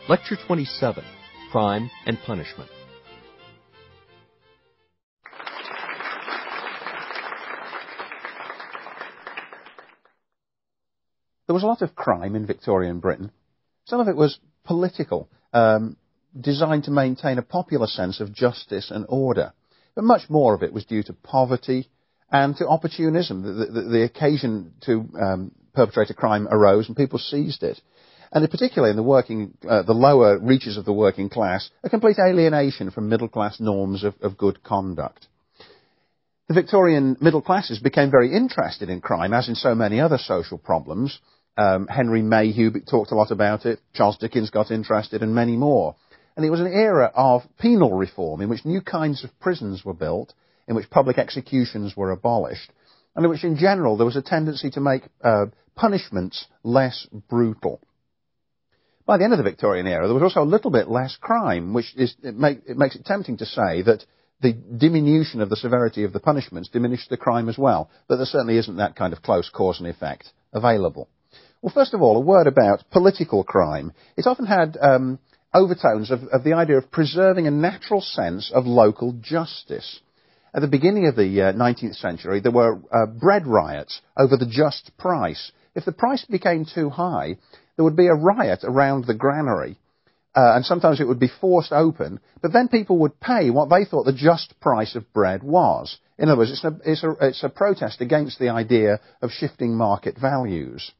Lecture 27, Crime and Punishment. There was a lot of crime in Victorian Britain. Some of it was political, designed to maintain a popular sense of justice and order. But much more of it was due to poverty and to opportunism. The occasion to perpetrate a crime arose and people seized it. And particularly in the lower reaches of the working class, a complete alienation from middle-class norms of good conduct. The Victorian middle classes became very interested in crime, as in so many other social problems. Henry Mayhew talked a lot about it, Charles Dickens got interested, and many more. And it was an era of penal reform in which new kinds of prisons were built, in which public executions were abolished, and in which in general there was a tendency to make punishments less brutal. By the end of the Victorian era, there was also a little bit less crime, which makes it tempting to say that the diminution of the severity of the punishments diminished the crime as well, but there certainly isn't that kind of close cause and effect available. Well, first of all, a word about political crime. It often had overtones of the idea of preserving a natural sense of local justice. At the beginning of the 19th century, there were bread riots over the just price. If the price became too high, there would be a riot around the granary, and sometimes it would be forced open, but then people would pay what they thought the just price of bread was. In other words, it's a protest against the idea of shifting market values.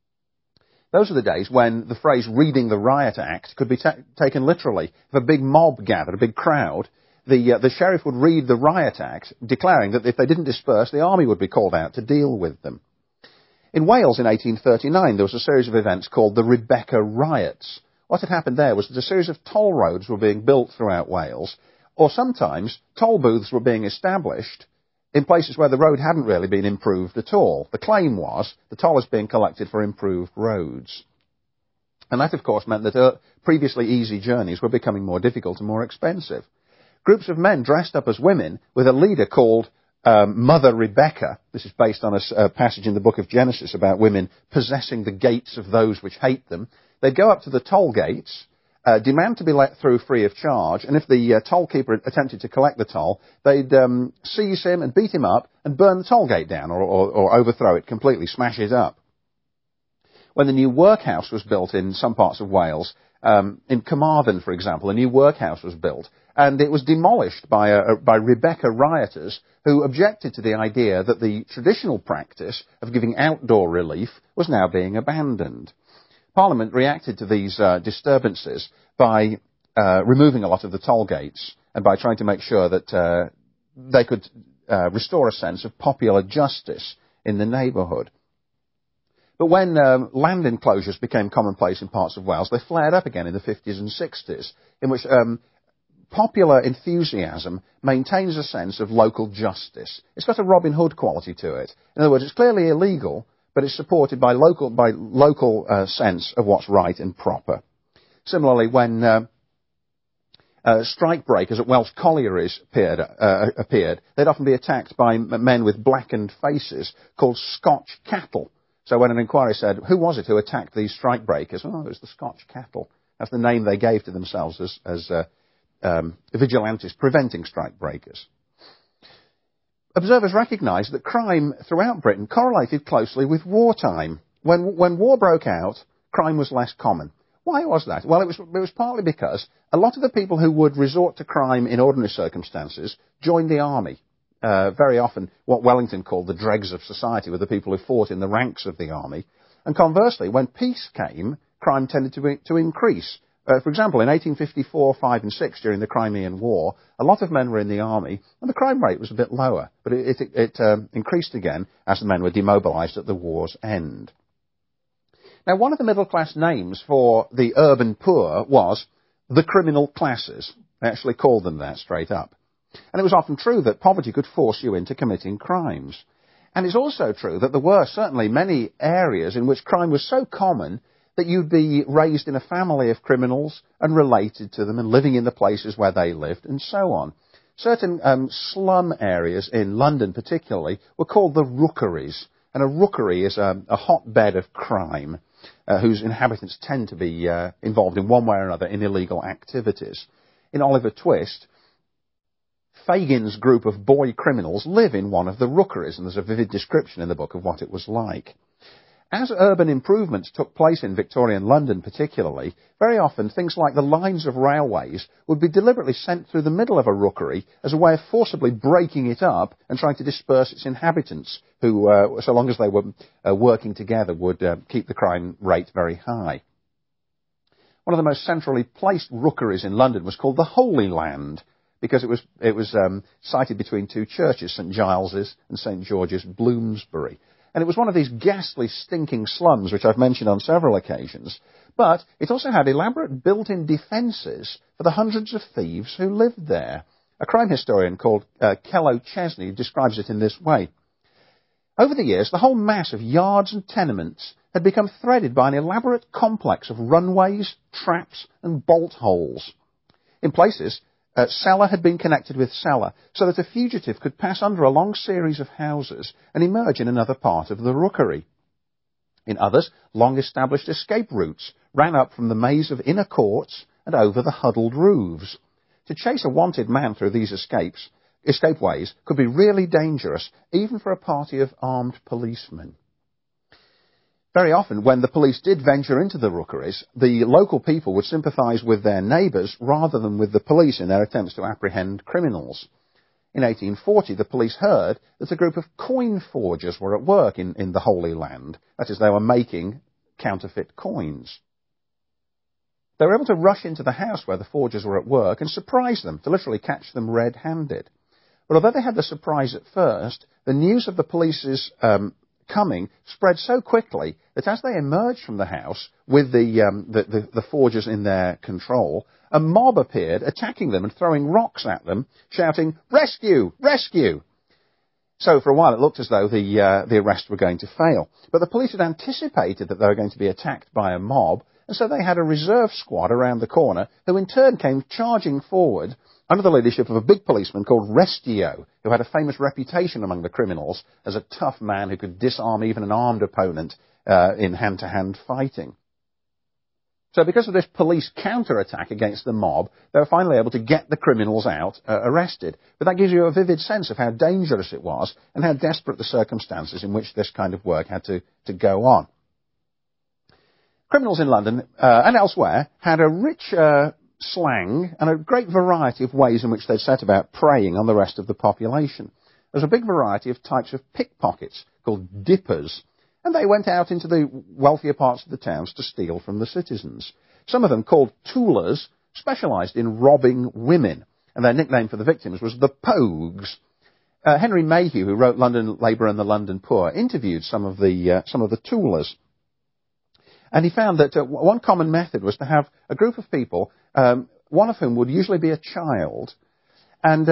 Those are the days when the phrase reading the riot act could be taken literally. If a big mob gathered, a big crowd, the sheriff would read the riot act, declaring that if they didn't disperse, the army would be called out to deal with them. In Wales in 1839, there was a series of events called the Rebecca Riots. What had happened there was that a series of toll roads were being built throughout Wales, or sometimes toll booths were being established in places where the road hadn't really been improved at all. The claim was the toll is being collected for improved roads. And that, of course, meant that previously easy journeys were becoming more difficult and more expensive. Groups of men dressed up as women with a leader called Mother Rebecca. This is based on a passage in the book of Genesis about women possessing the gates of those which hate them. They'd go up to the toll gates, demand to be let through free of charge, and if the toll keeper attempted to collect the toll, they'd seize him and beat him up and burn the toll gate down or overthrow it completely, smash it up. When the new workhouse was built in some parts of Wales, in Carmarthen, for example, a new workhouse was built, and it was demolished by Rebecca rioters who objected to the idea that the traditional practice of giving outdoor relief was now being abandoned. Parliament reacted to these disturbances by removing a lot of the toll gates and by trying to make sure that they could restore a sense of popular justice in the neighbourhood. But when land enclosures became commonplace in parts of Wales, they flared up again in the 50s and 60s, in which popular enthusiasm maintains a sense of local justice. It's got a Robin Hood quality to it. In other words, it's clearly illegal, but it's supported by local sense of what's right and proper. Similarly, when strike breakers at Welsh collieries appeared, they'd often be attacked by men with blackened faces called Scotch cattle. So when an inquiry said, who was it who attacked these strike breakers? Oh, it was the Scotch cattle. That's the name they gave to themselves as vigilantes preventing strike breakers. Observers recognised that crime throughout Britain correlated closely with wartime. When war broke out, crime was less common. Why was that? Well, it was partly because a lot of the people who would resort to crime in ordinary circumstances joined the army. Very often what Wellington called the dregs of society were the people who fought in the ranks of the army. And conversely, when peace came, crime tended to increase. For example, in 1854, 5 and 6, during the Crimean War, a lot of men were in the army, and the crime rate was a bit lower, but it increased again as the men were demobilised at the war's end. Now, one of the middle-class names for the urban poor was the criminal classes. They actually called them that straight up. And it was often true that poverty could force you into committing crimes. And it's also true that there were certainly many areas in which crime was so common that you'd be raised in a family of criminals and related to them and living in the places where they lived and so on. Certain slum areas in London particularly were called the rookeries. And a rookery is a hotbed of crime. whose inhabitants tend to be involved in one way or another in illegal activities. In Oliver Twist, Fagin's group of boy criminals live in one of the rookeries, and there's a vivid description in the book of what it was like. As urban improvements took place in Victorian London particularly, very often things like the lines of railways would be deliberately sent through the middle of a rookery as a way of forcibly breaking it up and trying to disperse its inhabitants, who, so long as they were working together, would keep the crime rate very high. One of the most centrally placed rookeries in London was called the Holy Land, because it was sited between two churches, St Giles's and St George's, Bloomsbury. And it was one of these ghastly, stinking slums, which I've mentioned on several occasions. But it also had elaborate built-in defences for the hundreds of thieves who lived there. A crime historian called Kello Chesney describes it in this way. Over the years, the whole mass of yards and tenements had become threaded by an elaborate complex of runways, traps, and bolt holes. In places, cellar had been connected with cellar, so that a fugitive could pass under a long series of houses and emerge in another part of the rookery. In others, long-established escape routes ran up from the maze of inner courts and over the huddled roofs. To chase a wanted man through these escapeways could be really dangerous, even for a party of armed policemen. Very often, when the police did venture into the rookeries, the local people would sympathise with their neighbours rather than with the police in their attempts to apprehend criminals. In 1840, the police heard that a group of coin forgers were at work in the Holy Land. That is, they were making counterfeit coins. They were able to rush into the house where the forgers were at work and surprise them, to literally catch them red-handed. But although they had the surprise at first, the news of the police's coming spread so quickly that as they emerged from the house with the forgers in their control, a mob appeared, attacking them and throwing rocks at them, shouting, "Rescue! Rescue!" So for a while it looked as though the arrest were going to fail. But the police had anticipated that they were going to be attacked by a mob, and so they had a reserve squad around the corner who in turn came charging forward under the leadership of a big policeman called Restio, who had a famous reputation among the criminals as a tough man who could disarm even an armed opponent in hand-to-hand fighting. So because of this police counterattack against the mob, they were finally able to get the criminals out arrested. But that gives you a vivid sense of how dangerous it was and how desperate the circumstances in which this kind of work had to go on. Criminals in London and elsewhere had a rich slang and a great variety of ways in which they set about preying on the rest of the population. There's a big variety of types of pickpockets called dippers, and they went out into the wealthier parts of the towns to steal from the citizens. Some of them, called toolers, specialised in robbing women, and their nickname for the victims was the Pogues. Henry Mayhew, who wrote London Labour and the London Poor, interviewed some of the toolers. And he found that one common method was to have a group of people, one of whom would usually be a child, and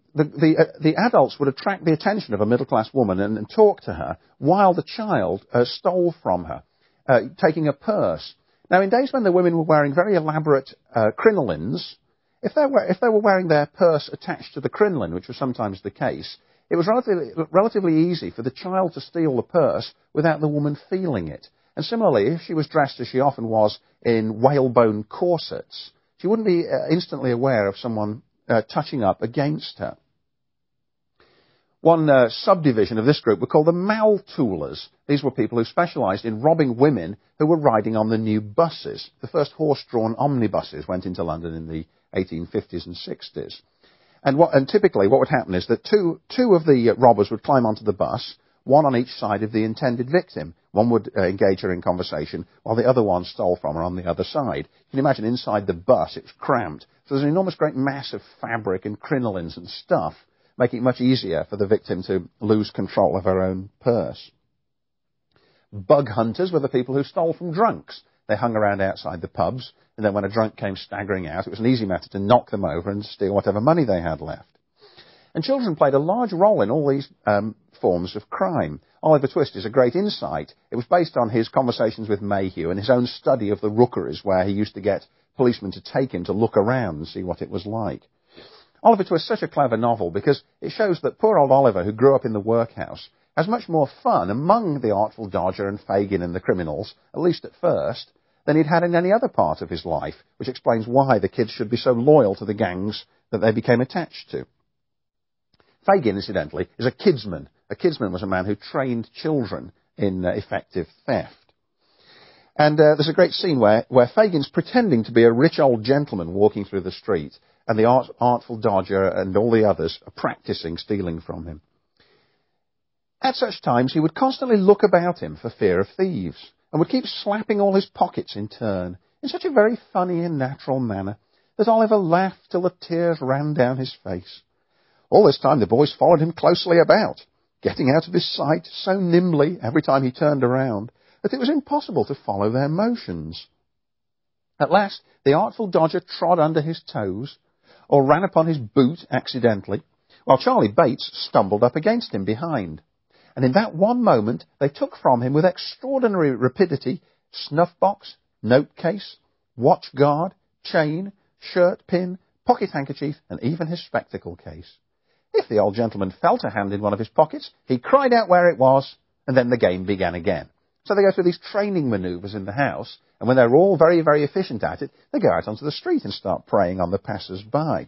the adults would attract the attention of a middle-class woman and talk to her while the child stole from her, taking a purse. Now, in days when the women were wearing very elaborate crinolines, if they were wearing their purse attached to the crinoline, which was sometimes the case, it was relatively easy for the child to steal the purse without the woman feeling it. And similarly, if she was dressed as she often was in whalebone corsets, she wouldn't be instantly aware of someone touching up against her. One subdivision of this group were called the Maltoolers. These were people who specialised in robbing women who were riding on the new buses. The first horse-drawn omnibuses went into London in the 1850s and 60s. And typically what would happen is that two of the robbers would climb onto the bus, one on each side of the intended victim. One would engage her in conversation, while the other one stole from her on the other side. You can imagine inside the bus it was cramped. So there's an enormous great mass of fabric and crinolines and stuff, making it much easier for the victim to lose control of her own purse. Bug hunters were the people who stole from drunks. They hung around outside the pubs, and then when a drunk came staggering out, it was an easy matter to knock them over and steal whatever money they had left. And children played a large role in all these forms of crime. Oliver Twist is a great insight. It was based on his conversations with Mayhew and his own study of the rookeries, where he used to get policemen to take him to look around and see what it was like. Oliver Twist is such a clever novel because it shows that poor old Oliver, who grew up in the workhouse, has much more fun among the Artful Dodger and Fagin and the criminals, at least at first, than he'd had in any other part of his life, which explains why the kids should be so loyal to the gangs that they became attached to. Fagin, incidentally, is a kidsman. A kidsman was a man who trained children in effective theft. And there's a great scene where Fagin's pretending to be a rich old gentleman walking through the street, and the Artful Dodger and all the others are practicing stealing from him. At such times, he would constantly look about him for fear of thieves, and would keep slapping all his pockets in turn, in such a very funny and natural manner, that Oliver laughed till the tears ran down his face. All this time the boys followed him closely about, getting out of his sight so nimbly every time he turned around, that it was impossible to follow their motions. At last, the Artful Dodger trod under his toes, or ran upon his boot accidentally, while Charlie Bates stumbled up against him behind. And in that one moment, they took from him with extraordinary rapidity snuff-box, note-case, watch-guard, chain, shirt-pin, pocket-handkerchief, and even his spectacle case. If the old gentleman felt a hand in one of his pockets, he cried out where it was, and then the game began again. So they go through these training manoeuvres in the house, and when they're all very, very efficient at it, they go out onto the street and start preying on the passers-by.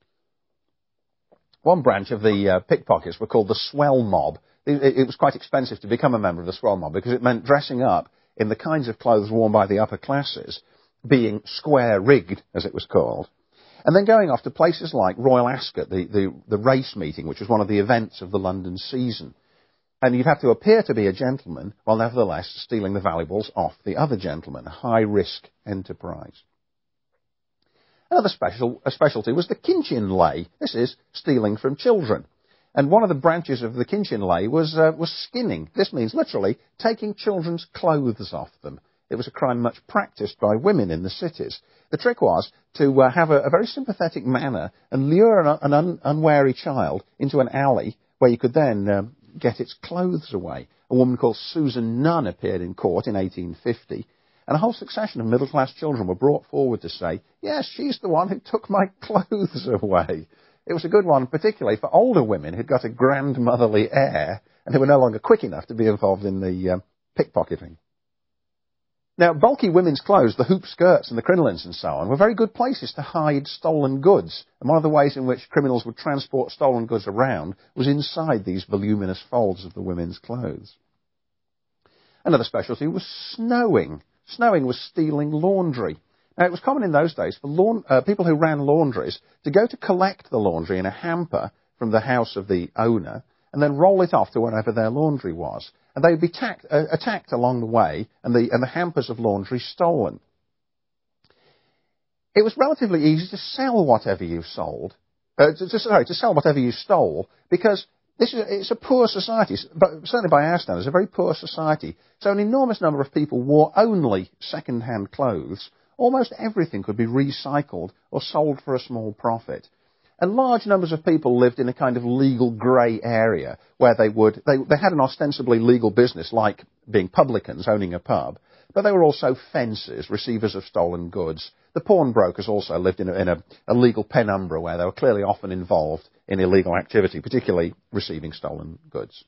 One branch of the pickpockets were called the swell mob. It was quite expensive to become a member of the swell mob because it meant dressing up in the kinds of clothes worn by the upper classes, being square-rigged, as it was called, and then going off to places like Royal Ascot, the race meeting, which was one of the events of the London season. And you'd have to appear to be a gentleman, while nevertheless stealing the valuables off the other gentleman, a high-risk enterprise. Another specialty was the kinchin lay. This is stealing from children. And one of the branches of the kinchin lay was skinning. This means literally taking children's clothes off them. It was a crime much practiced by women in the cities. The trick was to have a very sympathetic manner and lure an unwary child into an alley where you could then get its clothes away. A woman called Susan Nunn appeared in court in 1850, and a whole succession of middle-class children were brought forward to say, yes, she's the one who took my clothes away. It was a good one, particularly for older women who'd got a grandmotherly air and who were no longer quick enough to be involved in the pickpocketing. Now, bulky women's clothes, the hoop skirts and the crinolines and so on, were very good places to hide stolen goods. And one of the ways in which criminals would transport stolen goods around was inside these voluminous folds of the women's clothes. Another specialty was snowing. Snowing was stealing laundry. Now, it was common in those days for people who ran laundries to go to collect the laundry in a hamper from the house of the owner and then roll it off to wherever their laundry was. And they would be attacked along the way and the hampers of laundry stolen. It was relatively easy to sell whatever you sold, to sell whatever you stole, because it's a poor society, but certainly by our standards, a very poor society. So an enormous number of people wore only second-hand clothes. Almost everything could be recycled or sold for a small profit. And large numbers of people lived in a kind of legal grey area where they had an ostensibly legal business like being publicans, owning a pub, but they were also fencers, receivers of stolen goods. The pawnbrokers also lived in a legal penumbra where they were clearly often involved in illegal activity, particularly receiving stolen goods.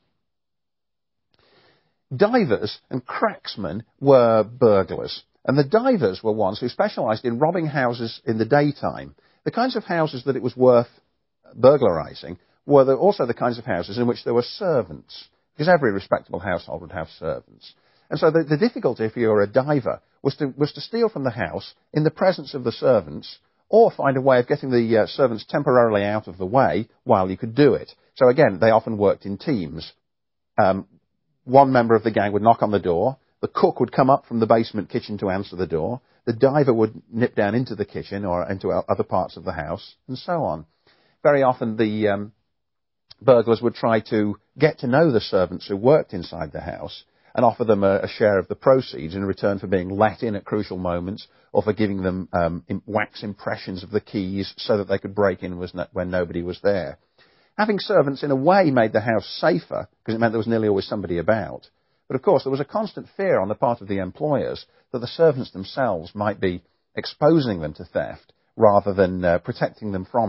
Divers and cracksmen were burglars, and the divers were ones who specialised in robbing houses in the daytime. The kinds of houses that it was worth burglarising were also the kinds of houses in which there were servants, because every respectable household would have servants. And so the difficulty, if you were a diver, was to steal from the house in the presence of the servants, or find a way of getting the servants temporarily out of the way while you could do it. So again, they often worked in teams. One member of the gang would knock on the door, the cook would come up from the basement kitchen to answer the door, the diver would nip down into the kitchen or into other parts of the house, and so on. Very often the burglars would try to get to know the servants who worked inside the house and offer them a share of the proceeds in return for being let in at crucial moments or for giving them wax impressions of the keys so that they could break in when nobody was there. Having servants in a way made the house safer because it meant there was nearly always somebody about. But of course there was a constant fear on the part of the employers that the servants themselves might be exposing them to theft rather than protecting them from it.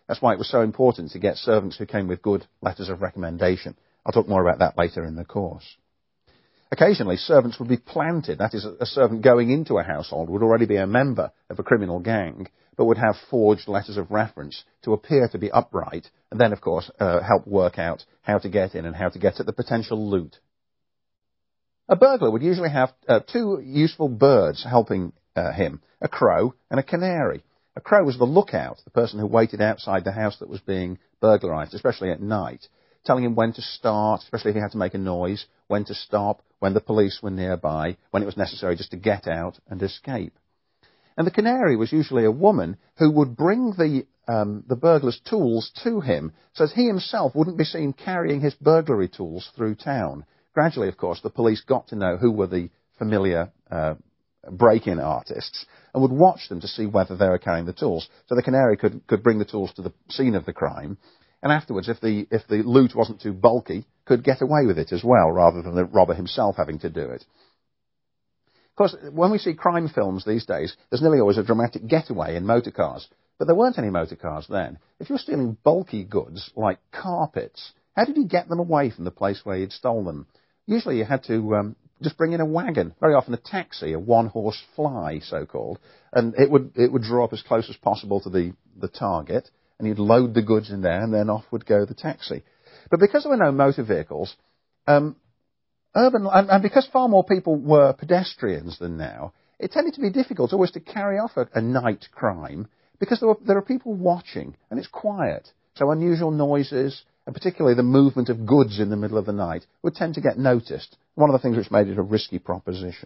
That's why it was so important to get servants who came with good letters of recommendation. I'll talk more about that later in the course. Occasionally, servants would be planted. That is, a servant going into a household would already be a member of a criminal gang, but would have forged letters of reference to appear to be upright, and then, of course, help work out how to get in and how to get at the potential loot. A burglar would usually have two useful birds helping him, a crow and a canary. A crow was the lookout, the person who waited outside the house that was being burglarized, especially at night, telling him when to start, especially if he had to make a noise, when to stop, when the police were nearby, when it was necessary just to get out and escape. And the canary was usually a woman who would bring the burglar's tools to him so that he himself wouldn't be seen carrying his burglary tools through town. Gradually, of course, the police got to know who were the familiar break-in artists and would watch them to see whether they were carrying the tools. So the canary could bring the tools to the scene of the crime, and afterwards, if the loot wasn't too bulky, could get away with it as well, rather than the robber himself having to do it. Of course, when we see crime films these days, there's nearly always a dramatic getaway in motor cars. But there weren't any motor cars then. If you were stealing bulky goods, like carpets, how did you get them away from the place where you'd stolen them? Usually you had to just bring in a wagon, very often a taxi, a one-horse fly, so-called, and it would draw up as close as possible to the target, and you'd load the goods in there, and then off would go the taxi. But because there were no motor vehicles, and because far more people were pedestrians than now, it tended to be difficult always to carry off a night crime, because there are people watching, and it's quiet. So unusual noises, and particularly the movement of goods in the middle of the night, would tend to get noticed. One of the things which made it a risky proposition.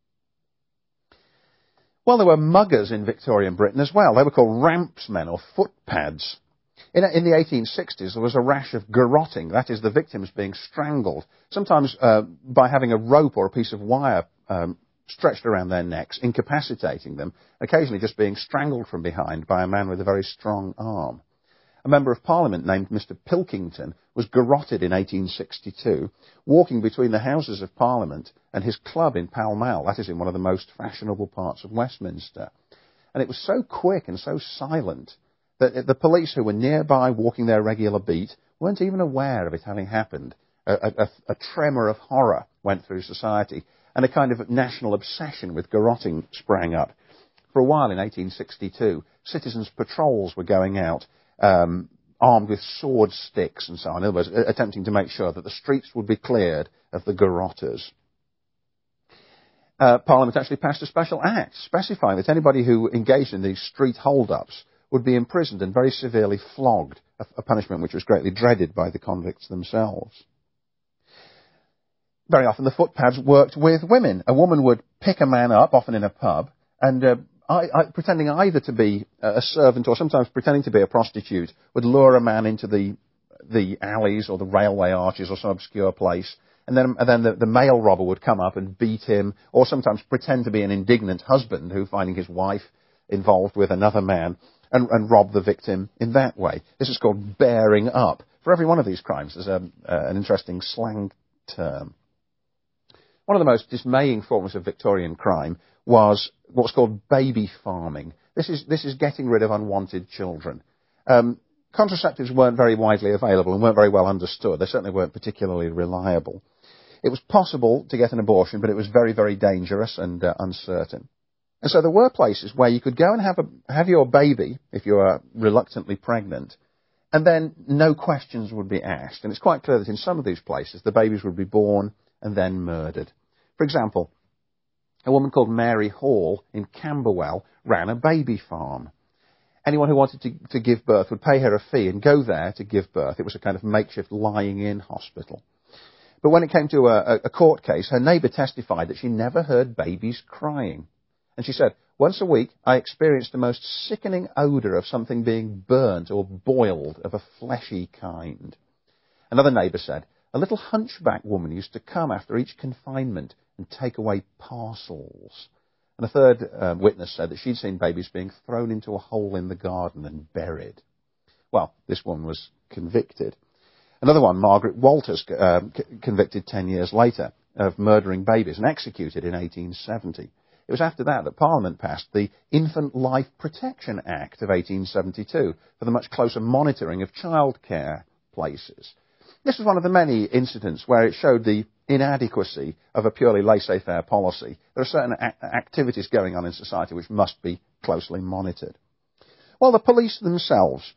Well, there were muggers in Victorian Britain as well. They were called rampsmen or footpads. In the 1860s, there was a rash of garrotting, that is, the victims being strangled, sometimes by having a rope or a piece of wire stretched around their necks, incapacitating them, occasionally just being strangled from behind by a man with a very strong arm. A member of Parliament named Mr. Pilkington was garrotted in 1862, walking between the Houses of Parliament and his club in Pall Mall, that is in one of the most fashionable parts of Westminster. And it was so quick and so silent that the police who were nearby walking their regular beat weren't even aware of it having happened. A tremor of horror went through society, and a kind of national obsession with garrotting sprang up. For a while in 1862, citizens' patrols were going out armed with sword sticks and so on, in other words, attempting to make sure that the streets would be cleared of the garrotters. Parliament actually passed a special act specifying that anybody who engaged in these street hold-ups would be imprisoned and very severely flogged, a punishment which was greatly dreaded by the convicts themselves. Very often the footpads worked with women. A woman would pick a man up, often in a pub, and pretending either to be a servant or sometimes pretending to be a prostitute, would lure a man into the alleys or the railway arches or some obscure place, and then the male robber would come up and beat him, or sometimes pretend to be an indignant husband who, finding his wife involved with another man, and rob the victim in that way. This is called bearing up. For every one of these crimes, there's an interesting slang term. One of the most dismaying forms of Victorian crime was what's called baby farming. This is getting rid of unwanted children. Contraceptives weren't very widely available and weren't very well understood. They certainly weren't particularly reliable. It was possible to get an abortion, but it was very, very dangerous and uncertain. And so there were places where you could go and have your baby, if you are reluctantly pregnant, and then no questions would be asked. And it's quite clear that in some of these places, the babies would be born and then murdered. For example, a woman called Mary Hall in Camberwell ran a baby farm. Anyone who wanted to give birth would pay her a fee and go there to give birth. It was a kind of makeshift lying-in hospital. But when it came to a court case, her neighbour testified that she never heard babies crying. And she said, once a week I experienced the most sickening odour of something being burnt or boiled of a fleshy kind. Another neighbour said, a little hunchback woman used to come after each confinement and take away parcels. And a third witness said that she'd seen babies being thrown into a hole in the garden and buried. Well, this one was convicted. Another one, Margaret Walters, convicted 10 years later of murdering babies and executed in 1870. It was after that that Parliament passed the Infant Life Protection Act of 1872 for the much closer monitoring of childcare places. This was one of the many incidents where it showed the inadequacy of a purely laissez-faire policy. There are certain activities going on in society which must be closely monitored. Well, the police themselves.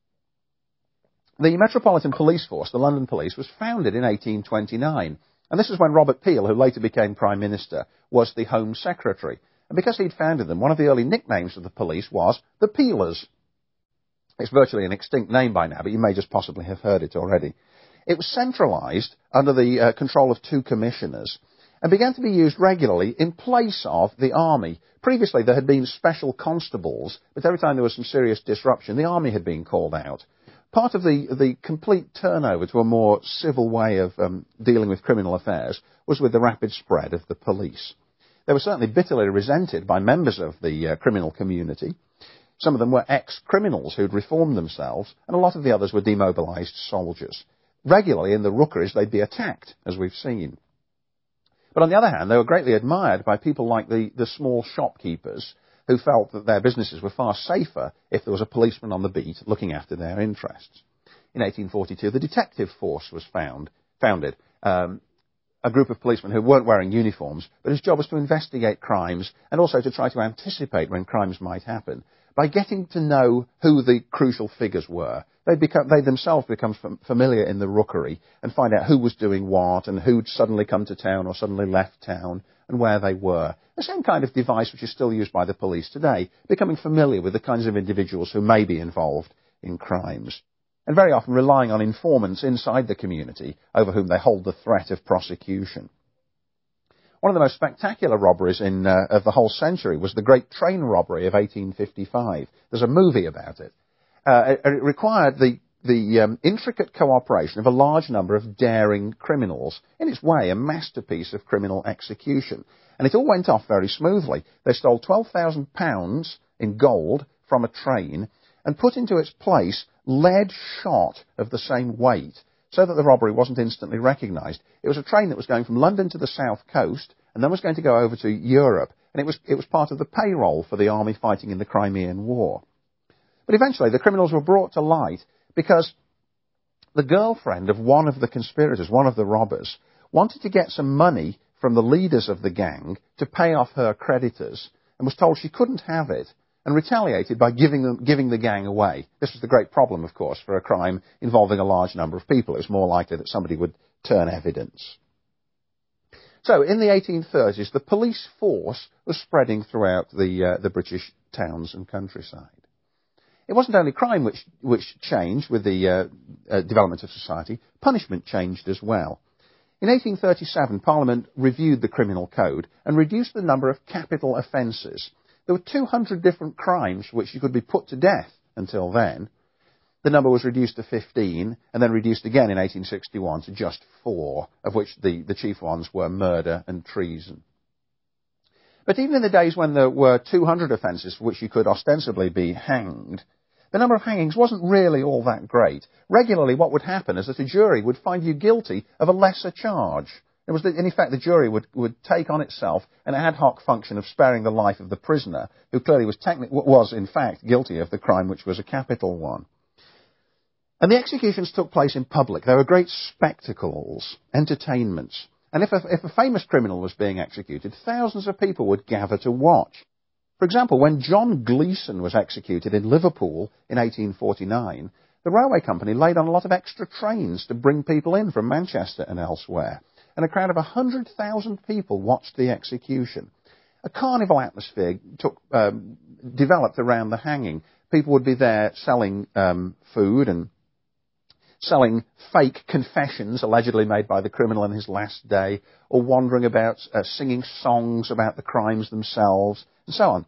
The Metropolitan Police Force, the London Police, was founded in 1829. And this is when Robert Peel, who later became Prime Minister, was the Home Secretary. And because he'd founded them, one of the early nicknames of the police was the Peelers. It's virtually an extinct name by now, but you may just possibly have heard it already. It was centralised under the control of two commissioners and began to be used regularly in place of the army. Previously, there had been special constables, but every time there was some serious disruption, the army had been called out. Part of the complete turnover to a more civil way of dealing with criminal affairs was with the rapid spread of the police. They were certainly bitterly resented by members of the criminal community. Some of them were ex-criminals who'd reformed themselves, and a lot of the others were demobilised soldiers. Regularly in the rookeries they'd be attacked, as we've seen. But on the other hand, they were greatly admired by people like the small shopkeepers who felt that their businesses were far safer if there was a policeman on the beat looking after their interests. In 1842, the detective force was founded, a group of policemen who weren't wearing uniforms, but whose job was to investigate crimes and also to try to anticipate when crimes might happen. By getting to know who the crucial figures were, they themselves become familiar in the rookery and find out who was doing what and who'd suddenly come to town or suddenly left town and where they were. The same kind of device which is still used by the police today, becoming familiar with the kinds of individuals who may be involved in crimes. And very often relying on informants inside the community over whom they hold the threat of prosecution. One of the most spectacular robberies of the whole century was the Great Train Robbery of 1855. There's a movie about it. It required the intricate cooperation of a large number of daring criminals. In its way, a masterpiece of criminal execution. And it all went off very smoothly. They stole £12,000 in gold from a train and put into its place lead shot of the same weight, so that the robbery wasn't instantly recognised. It was a train that was going from London to the south coast and then was going to go over to Europe, and it was part of the payroll for the army fighting in the Crimean War. But eventually the criminals were brought to light because the girlfriend of one of the conspirators, one of the robbers, wanted to get some money from the leaders of the gang to pay off her creditors and was told she couldn't have it, and retaliated by giving the gang away. This was the great problem, of course, for a crime involving a large number of people. It was more likely that somebody would turn evidence. So, in the 1830s, the police force was spreading throughout the British towns and countryside. It wasn't only crime which changed with the development of society, punishment changed as well. In 1837, Parliament reviewed the criminal code and reduced the number of capital offences. There were 200 different crimes for which you could be put to death until then. The number was reduced to 15 and then reduced again in 1861 to just 4, of which the chief ones were murder and treason. But even in the days when there were 200 offences for which you could ostensibly be hanged, the number of hangings wasn't really all that great. Regularly what would happen is that a jury would find you guilty of a lesser charge. In effect, the jury would take on itself an ad hoc function of sparing the life of the prisoner, who clearly was in fact guilty of the crime which was a capital one. And the executions took place in public. There were great spectacles, entertainments. And if a famous criminal was being executed, thousands of people would gather to watch. For example, when John Gleeson was executed in Liverpool in 1849, the railway company laid on a lot of extra trains to bring people in from Manchester and elsewhere. And a crowd of 100,000 people watched the execution. A carnival atmosphere developed around the hanging. People would be there selling food and selling fake confessions allegedly made by the criminal on his last day, or wandering about singing songs about the crimes themselves, and so on.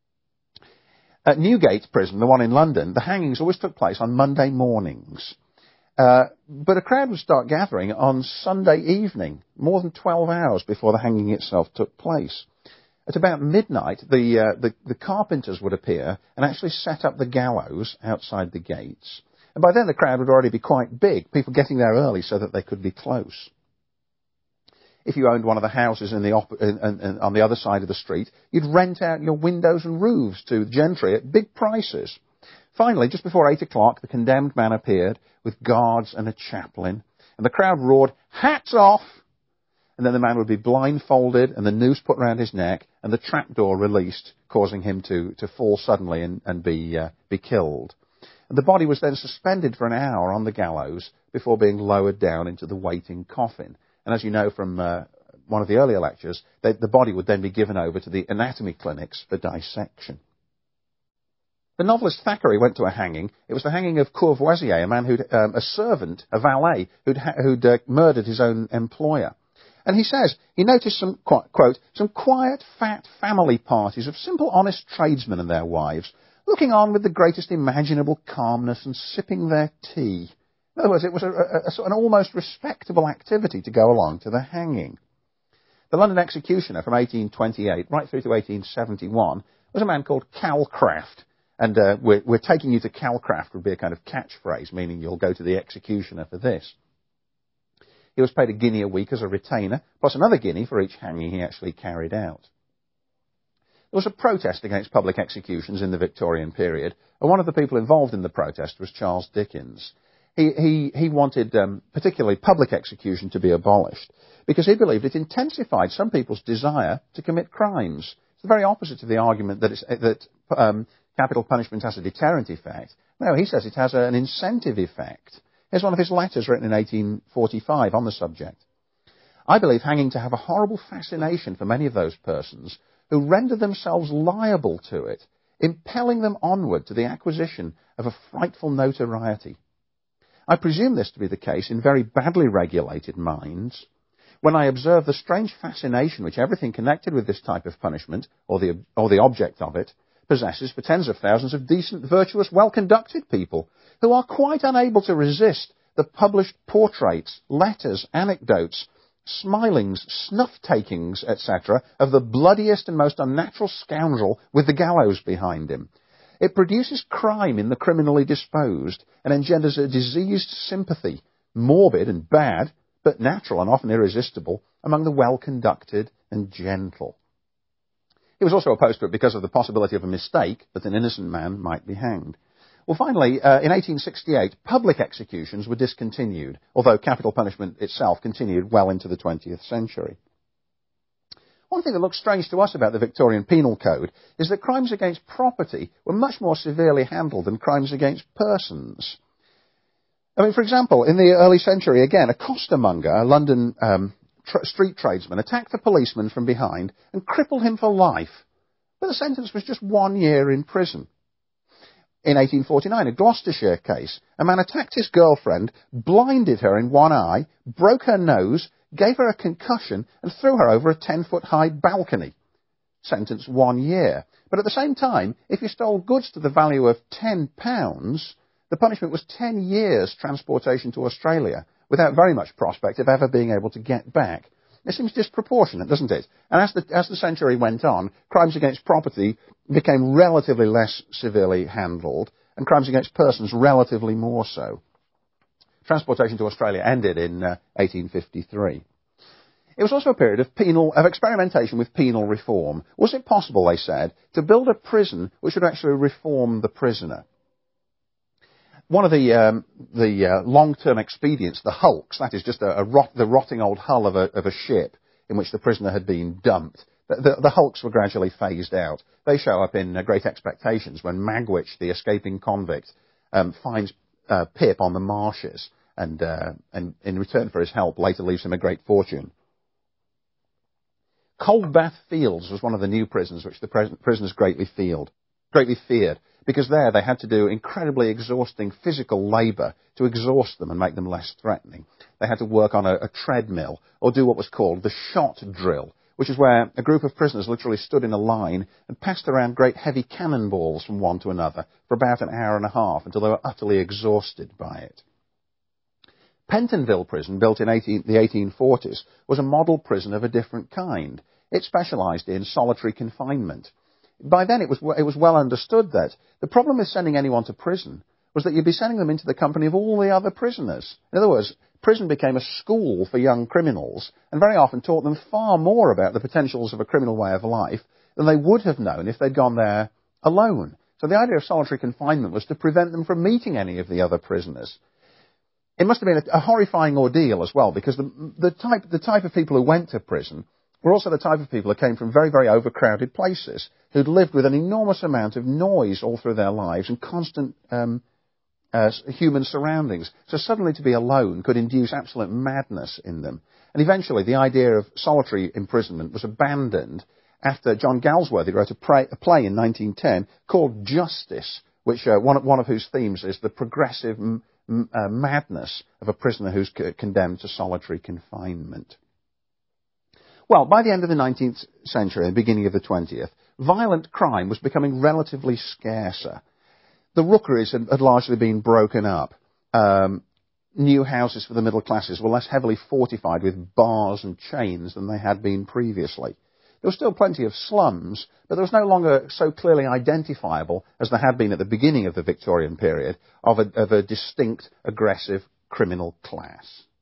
At Newgate Prison, the one in London, the hangings always took place on Monday mornings. But a crowd would start gathering on Sunday evening, more than 12 hours before the hanging itself took place. At about midnight, the carpenters would appear and actually set up the gallows outside the gates. And by then the crowd would already be quite big, people getting there early so that they could be close. If you owned one of the houses on the other side of the street, you'd rent out your windows and roofs to gentry at big prices. Finally, just before 8 o'clock, the condemned man appeared with guards and a chaplain, and the crowd roared, "Hats off!" And then the man would be blindfolded and the noose put round his neck and the trapdoor released, causing him to fall suddenly and be killed. And the body was then suspended for an hour on the gallows before being lowered down into the waiting coffin. And as you know from one of the earlier lectures, the body would then be given over to the anatomy clinics for dissection. The novelist Thackeray went to a hanging. It was the hanging of Courvoisier, a man a servant, a valet, who'd murdered his own employer. And he says he noticed some, quote, some quiet, fat family parties of simple, honest tradesmen and their wives, looking on with the greatest imaginable calmness and sipping their tea. In other words, it was an almost respectable activity to go along to the hanging. The London executioner from 1828 right through to 1871 was a man called Calcraft. And we're taking you to Calcraft would be a kind of catchphrase, meaning you'll go to the executioner for this. He was paid £1 a week as a retainer, plus another £1 for each hanging he actually carried out. There was a protest against public executions in the Victorian period, and one of the people involved in the protest was Charles Dickens. He wanted particularly public execution to be abolished, because he believed it intensified some people's desire to commit crimes. It's the very opposite of the argument that capital punishment has a deterrent effect. No, he says it has an incentive effect. Here's one of his letters written in 1845 on the subject. I believe hanging to have a horrible fascination for many of those persons who render themselves liable to it, impelling them onward to the acquisition of a frightful notoriety. I presume this to be the case in very badly regulated minds. When I observe the strange fascination which everything connected with this type of punishment, or the object of it, possesses for tens of thousands of decent, virtuous, well-conducted people who are quite unable to resist the published portraits, letters, anecdotes, smilings, snuff-takings, etc., of the bloodiest and most unnatural scoundrel with the gallows behind him. It produces crime in the criminally disposed and engenders a diseased sympathy, morbid and bad, but natural and often irresistible, among the well-conducted and gentle. He was also opposed to it because of the possibility of a mistake that an innocent man might be hanged. Well, finally, in 1868, public executions were discontinued, although capital punishment itself continued well into the 20th century. One thing that looks strange to us about the Victorian Penal Code is that crimes against property were much more severely handled than crimes against persons. I mean, for example, in the early century, again, a costermonger, a London street tradesman, attacked a policeman from behind and crippled him for life, but the sentence was just 1 year in prison. In 1849, a Gloucestershire case, a man attacked his girlfriend, blinded her in one eye, broke her nose, gave her a concussion, and threw her over a 10-foot-high balcony. Sentence 1 year. But at the same time, if you stole goods to the value of £10, the punishment was 10 years transportation to Australia, without very much prospect of ever being able to get back. It seems disproportionate, doesn't it? And as the century went on, crimes against property became relatively less severely handled, and crimes against persons relatively more so. Transportation to Australia ended in 1853. It was also a period of experimentation with penal reform. Was it possible, they said, to build a prison which would actually reform the prisoner? One of the long-term expedients, the hulks, that is just the rotting old hull of a ship in which the prisoner had been dumped. The hulks were gradually phased out. They show up in Great Expectations when Magwitch, the escaping convict, finds Pip on the marshes and in return for his help later leaves him a great fortune. Coldbath Fields was one of the new prisons which the prisoners greatly feared, because there they had to do incredibly exhausting physical labour to exhaust them and make them less threatening. They had to work on a treadmill or do what was called the shot drill, which is where a group of prisoners literally stood in a line and passed around great heavy cannonballs from one to another for about an hour and a half until they were utterly exhausted by it. Pentonville Prison, built in the 1840s, was a model prison of a different kind. It specialised in solitary confinement. By then it was well understood that the problem with sending anyone to prison was that you'd be sending them into the company of all the other prisoners. In other words, prison became a school for young criminals and very often taught them far more about the potentials of a criminal way of life than they would have known if they'd gone there alone. So the idea of solitary confinement was to prevent them from meeting any of the other prisoners. It must have been a horrifying ordeal as well, because the type of people who went to prison were also the type of people who came from very, very overcrowded places, who'd lived with an enormous amount of noise all through their lives and constant human surroundings. So suddenly to be alone could induce absolute madness in them. And eventually the idea of solitary imprisonment was abandoned after John Galsworthy wrote a play in 1910 called Justice, which one of whose themes is the progressive madness of a prisoner who's condemned to solitary confinement. Well, by the end of the 19th century and the beginning of the 20th, violent crime was becoming relatively scarcer. The rookeries had largely been broken up. New houses for the middle classes were less heavily fortified with bars and chains than they had been previously. There were still plenty of slums, but there was no longer so clearly identifiable, as there had been at the beginning of the Victorian period, of a distinct, aggressive criminal class.